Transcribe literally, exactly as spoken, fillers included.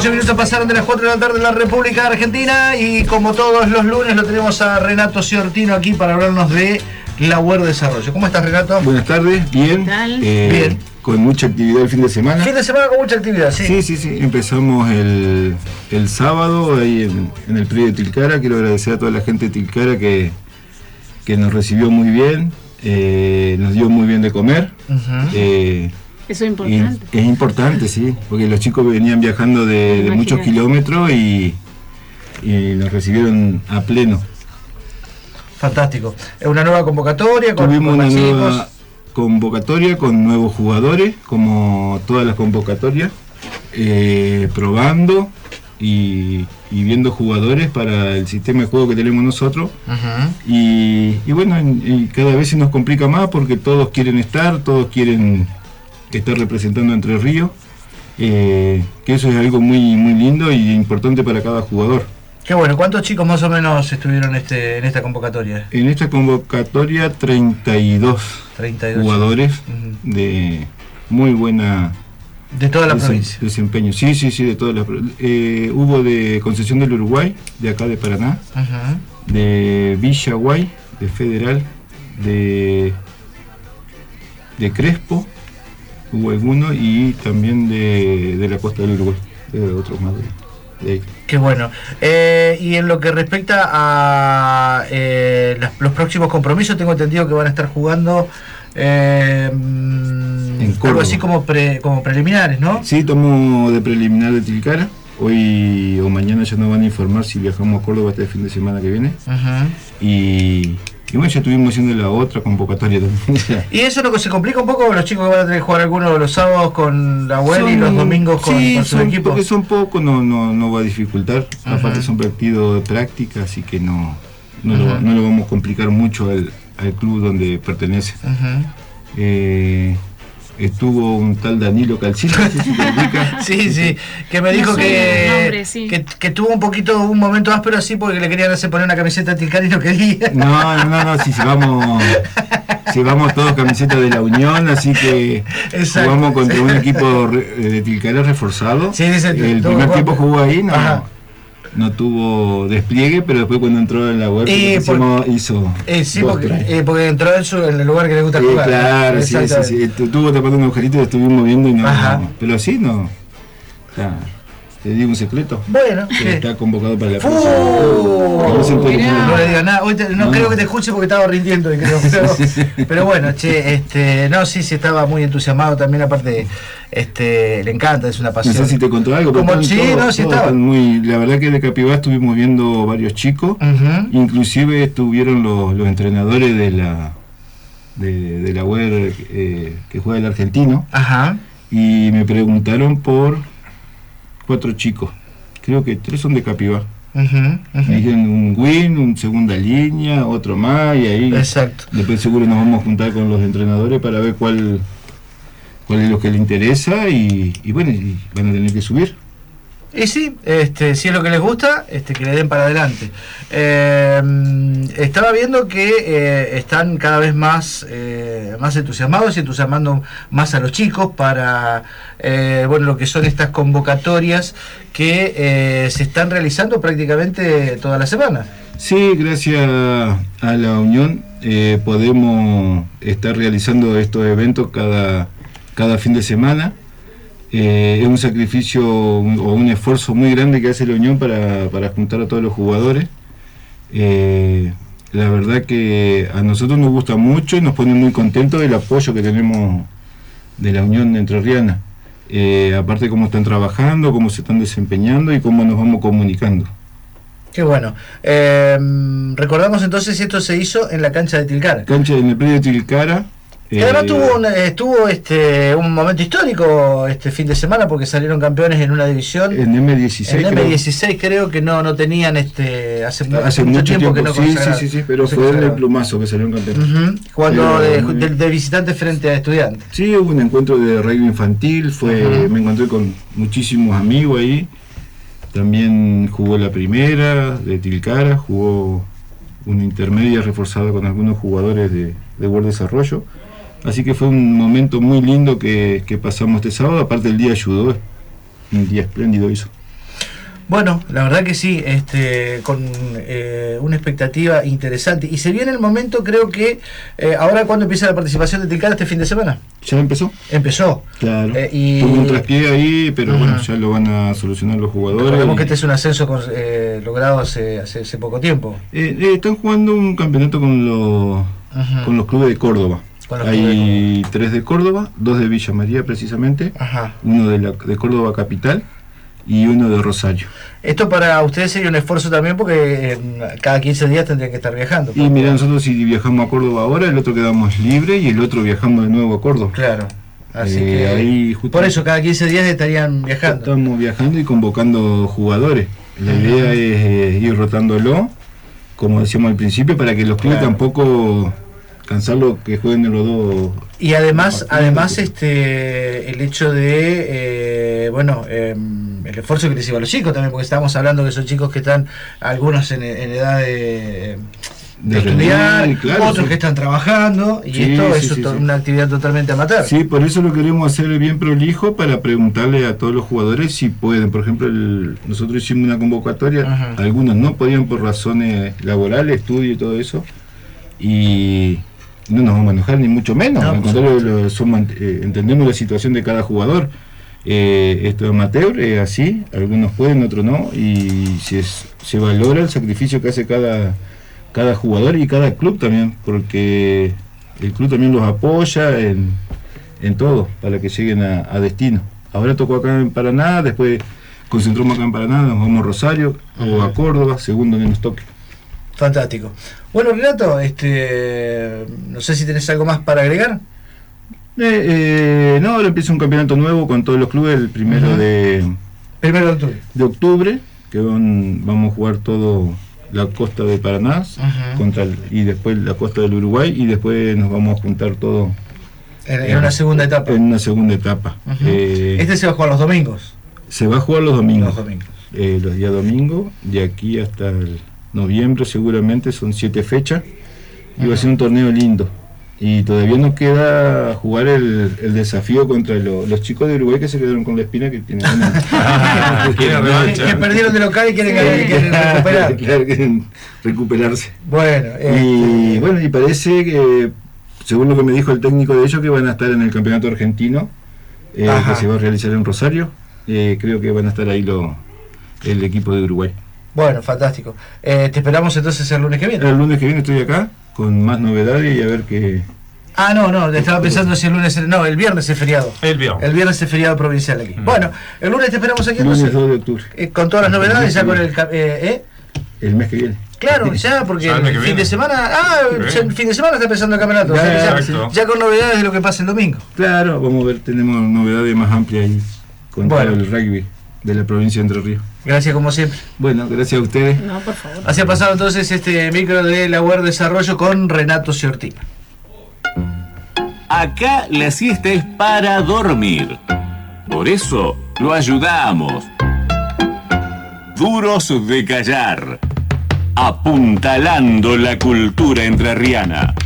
catorce minutos pasaron de las cuatro de la tarde en la República Argentina y como todos los lunes lo tenemos a Renato Ciortino aquí para hablarnos de la U E R Desarrollo. ¿Cómo estás, Renato? Buenas tardes, bien. ¿Qué tal? Eh, Bien. Con mucha actividad el fin de semana. Fin de semana con mucha actividad, sí. Sí, sí, sí. Empezamos el, el sábado ahí en, en el predio de Tilcara. Quiero agradecer a toda la gente de Tilcara que, que nos recibió muy bien, eh, nos dio muy bien de comer. Uh-huh. eh, Eso es importante. y es importante, sí, porque los chicos venían viajando de, de Imagínate. muchos kilómetros y, y nos recibieron a pleno. Fantástico. Es una nueva convocatoria con, Tuvimos con una más nueva chicos. convocatoria con nuevos jugadores, como todas las convocatorias, eh, probando y, y viendo jugadores para el sistema de juego que tenemos nosotros. Uh-huh. Y, y bueno, y cada vez se nos complica más porque todos quieren estar, todos quieren estar representando Entre Ríos, eh, que eso es algo muy, muy lindo y importante para cada jugador. Qué bueno. ¿Cuántos chicos más o menos estuvieron este, en esta convocatoria? En esta convocatoria treinta y dos treinta y dos jugadores Uh-huh. de muy buena De toda la desem- provincia. desempeño. Sí, sí, sí, de todas las. Eh, hubo de Concepción del Uruguay, de acá de Paraná, Uh-huh. de Villaguay, de Federal, de de Crespo, hubo alguno y también de, de la costa del Uruguay, de otros más de, de ahí. Qué bueno. Eh, y en lo que respecta a eh, las- los próximos compromisos, tengo entendido que van a estar jugando eh, mm, algo Córdoba. así como pre, como preliminares, ¿no? Sí, tomo de preliminar de Tilcara. Hoy o mañana ya nos van a informar si viajamos a Córdoba este fin de semana que viene. Ujú. Y, y bueno, ya estuvimos haciendo la otra convocatoria también. Y eso es lo que se complica un poco, los chicos que van a tener que jugar algunos los sábados con la U E R y los domingos con, sí, con sus son, equipos. porque son pocos, no, no, no va a dificultar. Ajá. Aparte son partidos de práctica, así que no, no, Ajá. lo, no lo vamos a complicar mucho al, al club donde pertenece. Ujú. Eh, estuvo un tal Danilo Calcito, no sé si te ubica. Sí, sí, que me No dijo sé que, el nombre, sí. que que tuvo un poquito, un momento áspero así porque le querían hacer poner una camiseta a Tilcara y no quería. No, no, no, no, si llevamos, llevamos todos camisetas de la Unión, así que Exacto. jugamos contra un equipo re- de Tilcara reforzado. Sí, dice, el tuvo primer jugado- tiempo jugó ahí, no, Ajá. no tuvo despliegue, pero después cuando entró en la web Y hicimos- hizo Eh, sí, dos, porque, tres. eh, porque entró en, su, en el lugar que le gusta Sí, jugar. claro, sí, sí, Exactamente. sí. Estuvo tapando un agujerito y lo estuvimos viendo y no, Ajá. no, pero así no. O sea, te digo un secreto. Bueno, Que sí. está convocado para la ¡Uh! próxima. No se entere Mirá. nadie. No le digas nada, hoy te- no, No. creo que te escuche porque estaba rindiendo, y creo, pero, pero bueno, che, este, no, sí, sí, estaba muy entusiasmado también, aparte, este, le encanta, es una No pasión. sé si te contó algo, pero Como- están sí, todos- no, sí todos estaba. están muy, la verdad que de Capibá estuvimos viendo varios chicos, Ujú. inclusive estuvieron los, los entrenadores de la de, de la U E R eh, que juega el argentino Ajá. y me preguntaron por cuatro chicos, creo que tres son de Capibá. Ujú, ujú. Me dijeron un win, un segunda línea, otro más y ahí Exacto. después seguro nos vamos a juntar con los entrenadores para ver cuál cuál es lo que le interesa y, y bueno, y van a tener que subir. Y sí, este, si es lo que les gusta, este, que le den para adelante. Eh, estaba viendo que eh, están cada vez más, eh, más entusiasmados y entusiasmando más a los chicos para eh, bueno, lo que son estas convocatorias que eh, se están realizando prácticamente toda la semana. Sí, gracias a la Unión eh, podemos estar realizando estos eventos cada, cada fin de semana. Eh, es un sacrificio un- o un esfuerzo muy grande que hace la Unión para, para juntar a todos los jugadores. Eh, la verdad que a nosotros nos gusta mucho y nos pone muy contentos el apoyo que tenemos de la Unión Entrerriana. Eh, aparte cómo están trabajando, cómo se están desempeñando y cómo nos vamos comunicando. Qué bueno. Eh, recordamos entonces si esto se hizo en la cancha de Tilcara. Cancha en el predio de Tilcara. Que además eh, tuvo, un, estuvo este, un momento histórico este fin de semana porque salieron campeones en una división. en eme dieciséis. En creo. eme dieciséis creo que no, no tenían este hace, mu- Hace mucho, mucho tiempo, tiempo, que no sí, sí, consagraban. sí, sí, pero No se fue en el consagraban. plumazo que salió un campeón. Ujú, jugando Pero, de, muy de, bien. de visitante frente a estudiantes. Sí, hubo un encuentro de rugby infantil, fue, Ajá. me encontré con muchísimos amigos ahí. También jugó la primera de Tilcara, jugó una intermedia reforzada con algunos jugadores de, de World Desarrollo. Así que fue un momento muy lindo que, que pasamos este sábado. Aparte el día ayudó, un día espléndido hizo. Bueno, la verdad que sí, este, con eh, una expectativa interesante. Y se viene el momento, creo que, eh, ahora cuando empieza la participación de Tilcara este fin de semana. ¿Ya empezó? Empezó. Claro. Eh, y... Tuvo un traspié ahí, pero uh-huh. bueno, ya lo van a solucionar los jugadores. Recordemos y... que este es un ascenso con, eh, logrado hace, hace, hace poco tiempo. Eh, eh, están jugando un campeonato con los, uh-huh. con los clubes de Córdoba. Hay de tres de Córdoba, dos de Villa María precisamente, Ajá. uno de, la, de Córdoba Capital y uno de Rosario. Esto para ustedes sería un esfuerzo también porque eh, cada quince días tendrían que estar viajando. Y mira, nosotros si viajamos a Córdoba ahora, el otro quedamos libre y el otro viajamos de nuevo a Córdoba. Claro. Así eh, que ahí por eso cada quince días estarían viajando. Estamos viajando y convocando jugadores. La uh-huh. idea es eh, ir rotándolo, como decíamos al principio, para que los clubes claro. tampoco... cansarlo que jueguen en los dos. Y además, además este el hecho de eh, bueno, eh, el esfuerzo que les lleva a los chicos también, porque estábamos hablando que son chicos que están, algunos en, en edad de, de, de estudiar, reunir, claro, otros sí. que están trabajando, y sí, esto sí, es sí, to- sí. una actividad totalmente amateur. Sí, por eso lo queremos hacer bien prolijo, para preguntarle a todos los jugadores si pueden. Por ejemplo, el, nosotros hicimos una convocatoria, uh-huh. algunos no podían por razones laborales, estudio y todo eso, y no nos vamos a enojar ni mucho menos, no, al contrario, lo, somos, eh, entendemos la situación de cada jugador. Eh, esto es amateur, es así, algunos pueden, otros no, y se, se valora el sacrificio que hace cada, cada jugador y cada club también, porque el club también los apoya en, en todo, para que lleguen a, a destino. Ahora tocó acá en Paraná, después concentramos acá en Paraná, nos vamos a Rosario o a Córdoba, según donde nos toque. Fantástico. Bueno, Renato, este, no sé si tenés algo más para agregar. Eh, eh, no, ahora empieza un campeonato nuevo con todos los clubes el primero uh-huh. de primero de octubre. De octubre, que van, vamos a jugar todo la costa de Paraná uh-huh. contra el, y después la costa del Uruguay, y después nos vamos a juntar todo en, en, en una segunda etapa. En una segunda etapa. Uh-huh. Eh, este se va a jugar los domingos. Se va a jugar los domingos. Los domingos. Eh, los días domingos, de aquí hasta el noviembre seguramente, son siete fechas, y uh-huh. va a ser un torneo lindo. Y todavía nos queda jugar el, el desafío contra lo, los chicos de Uruguay que se quedaron con la espina, que tienen una, ah, que, que perdieron de local y quieren, sí, quieren recuperar. Claro, quieren recuperarse. Bueno, y este... bueno, y parece que, según lo que me dijo el técnico de ellos, que van a estar en el campeonato argentino, eh, que se va a realizar en Rosario. Eh, creo que van a estar ahí lo, el equipo de Uruguay. Bueno, fantástico. Eh, te esperamos entonces el lunes que viene. El lunes que viene estoy acá con más novedades y a ver qué. Ah, no, no, estaba pensando si el lunes, no, el viernes es feriado. El viernes. El viernes es feriado provincial aquí. Mm. Bueno, el lunes te esperamos aquí. El lunes dos de octubre. Eh, con todas las novedades, ya con el... Eh, ¿eh? El mes que viene. Claro, ya, porque el, el fin viene. de semana... Ah, ya, el fin de semana está empezando el campeonato. Ya, o sea, ya, ya con novedades de lo que pasa el domingo. Claro, vamos a ver, tenemos novedades más amplias ahí con bueno. todo el rugby de la provincia de Entre Ríos. Gracias como siempre. Bueno, gracias a ustedes. No, por favor. Así ha pasado entonces este micro de la U E R Desarrollo con Renato Ciortina. Acá la siesta es para dormir. Por eso lo ayudamos. Duros de Callar. Apuntalando la cultura entrerriana.